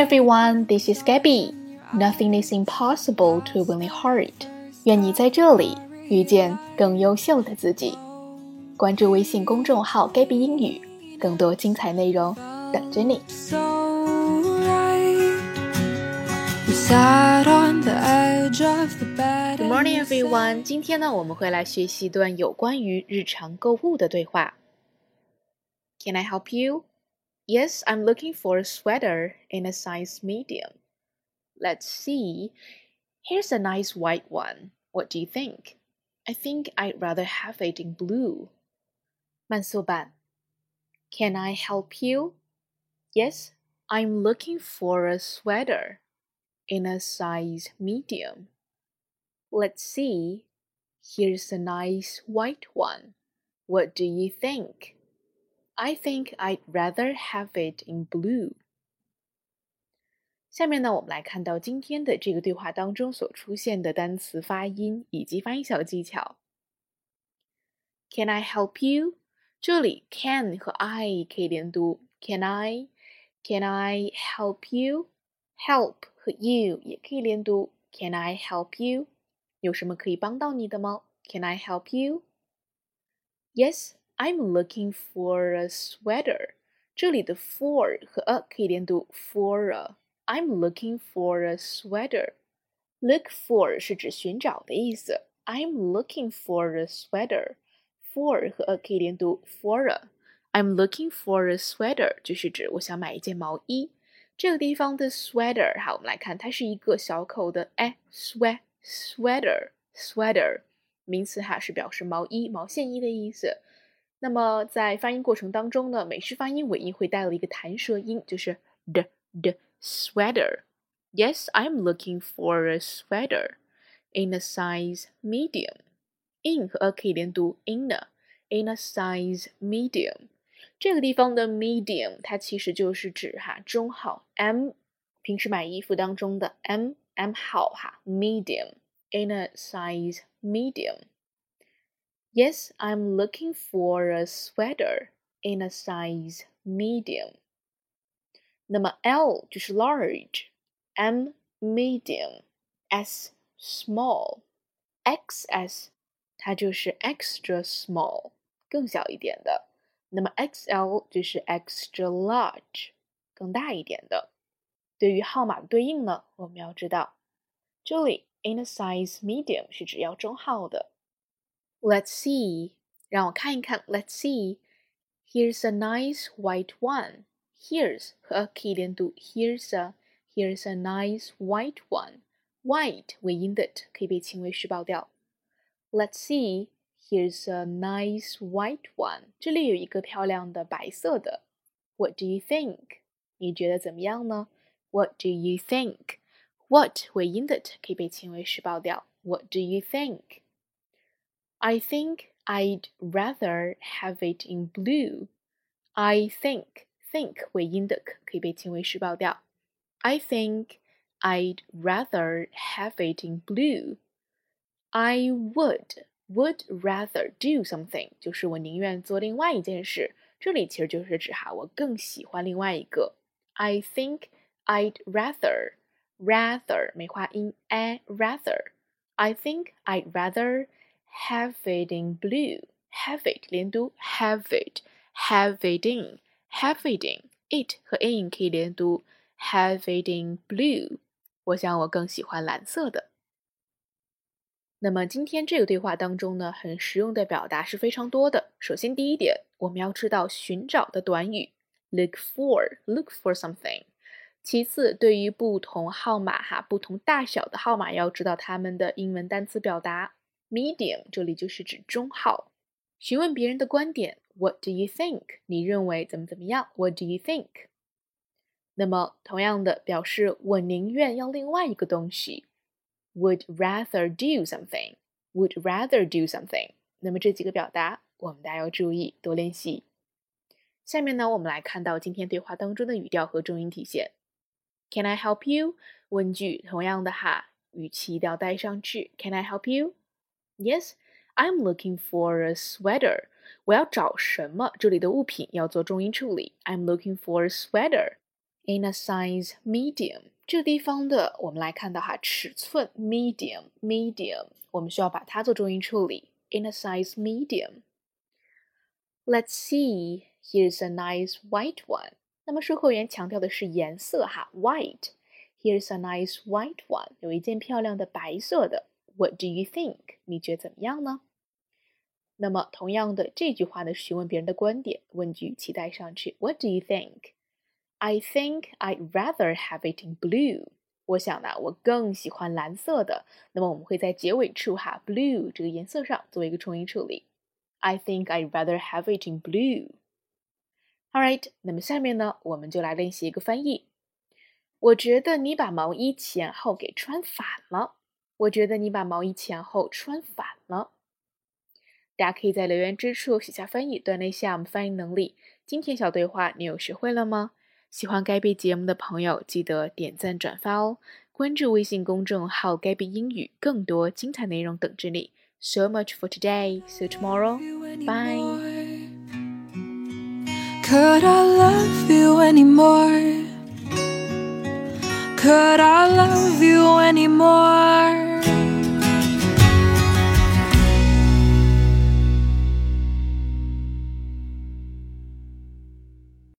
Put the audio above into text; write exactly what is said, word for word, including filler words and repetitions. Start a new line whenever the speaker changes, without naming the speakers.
everyone, this is Gabby. Nothing is impossible to a willing heart. 愿你在这里遇见更优秀的自己。关注微信公众号 Gabby 英语，更多精彩内容等着你。Good morning, everyone. 今天呢，我们会来学习一段有关于日常购物的对话。Can I help you? Yes, I'm looking for a sweater in a size medium. Let's see. Here's a nice white one. What do you think? I think I'd rather have it in blue. 慢速版 Can I help you? Yes, I'm looking for a sweater in a size medium. Let's see. Here's a nice white one. What do you think? I think I'd rather have it in blue. 下面呢，我们来看到今天的这个对话当中所出现的单词发音以及发音小技巧。Can I help you? 这里 can 和 I 可以连读 Can I? Can I help you? Help 和 you 也可以连读 Can I help you? 有什么可以帮到你的吗？ Can I help you? Yes, I'm looking for a sweater. 这里的 for 和 a 可以连读 for a. I'm looking for a sweater. Look for 是指寻找的意思。I'm looking for a sweater. For 和 a 可以连读 for a. I'm looking for a sweater 就是指我想买一件毛衣。这个地方的 sweater， 好，我们来看，它是一个小口的 a sweat sweater sweater 名词哈，是表示毛衣、毛线衣的意思。那么在发音过程当中呢，美式发音尾音会带了一个弹舌音，就是 d d sweater. Yes, I'm looking for a sweater in a size medium. In 和 a 可以连读 in a in a size medium. 这个地方的 medium 它其实就是指哈中号 M 平时买衣服当中的 M M 号哈 medium in a size medium. Yes, I'm looking for a sweater in a size medium. 那么 L 就是 large, M medium, S small, X S 它就是 extra small 更小一点的。那么 X L 就是 extra large 更大一点的。对于号码的对应呢，我们要知道这里 in a size medium 是指要中号的。Let's see 让我看一看 Let's see Here's a nice white one. Here's 和 a 可以连读 Here's a Here's a nice white one. White 尾音的 t 可以被轻微失爆掉。Let's see Here's a nice white one. 这里有一个漂亮的白色的。What do you think? 你觉得怎么样呢？ What do you think? What 尾音的 t 可以被轻微失爆掉。What do you think? I think I'd rather have it in blue. I think think 尾音的 k 可以被轻微失爆掉。I think I'd rather have it in blue. I would would rather do something 就是我宁愿做另外一件事。这里其实就是指哈我更喜欢另外一个。I think I'd rather rather 没化音 a rather. I think I'd rather have it in blue. Have it 连读 have it have it in have it in it 和 in 可以连读 have it in blue. 我想我更喜欢蓝色的。那么今天这个对话当中呢，很实用的表达是非常多的。首先第一点，我们要知道寻找的短语 look for look for something。其次，对于不同号码哈，不同大小的号码要知道它们的英文单词表达。medium 这里就是指中号。询问别人的观点 What do you think? 你认为怎么怎么样 What do you think? 那么同样的表示我宁愿要另外一个东西Would rather do something. Would rather do something. 那么这几个表达我们大家要注意，多练习。下面呢，我们来看到今天对话当中的语调和重音体现。Can I help you? 问句同样的哈，语气一定要带上去。Can I help you? Yes, I'm looking for a sweater. 我要找什么？这里的物品要做重音处理。I'm looking for a sweater In a size medium， 这个地方的我们来看到哈，尺寸 medium medium， 我们需要把它做重音处理。In a size medium。Let's see, here's a nice white one。那么售货员强调的是颜色哈 ，white。Here's a nice white one， 有一件漂亮的白色的。What do you think？ 你觉得怎么样呢？那么同样的这句话呢，询问别人的观点，问句语气带上去。What do you think？ I think I'd rather have it in blue。我想呢，我更喜欢蓝色的。那么我们会在结尾处哈 ，blue 这个颜色上做一个重音处理。I think I'd rather have it in blue。All right， 那么下面呢，我们就来练习一个翻译。我觉得你把毛衣前后给穿反了。我觉得你把毛衣前后穿反了。大家可以在留言之处写下翻译，锻炼一下我们翻译能力。今天小对话你有学会了吗？喜欢该币节目的朋友，记得点赞转发哦。关注微信公众号该币英语，更多精彩内容等着你。So much for today. See you tomorrow. Bye.
Could I love you anymore? Could I love you anymore?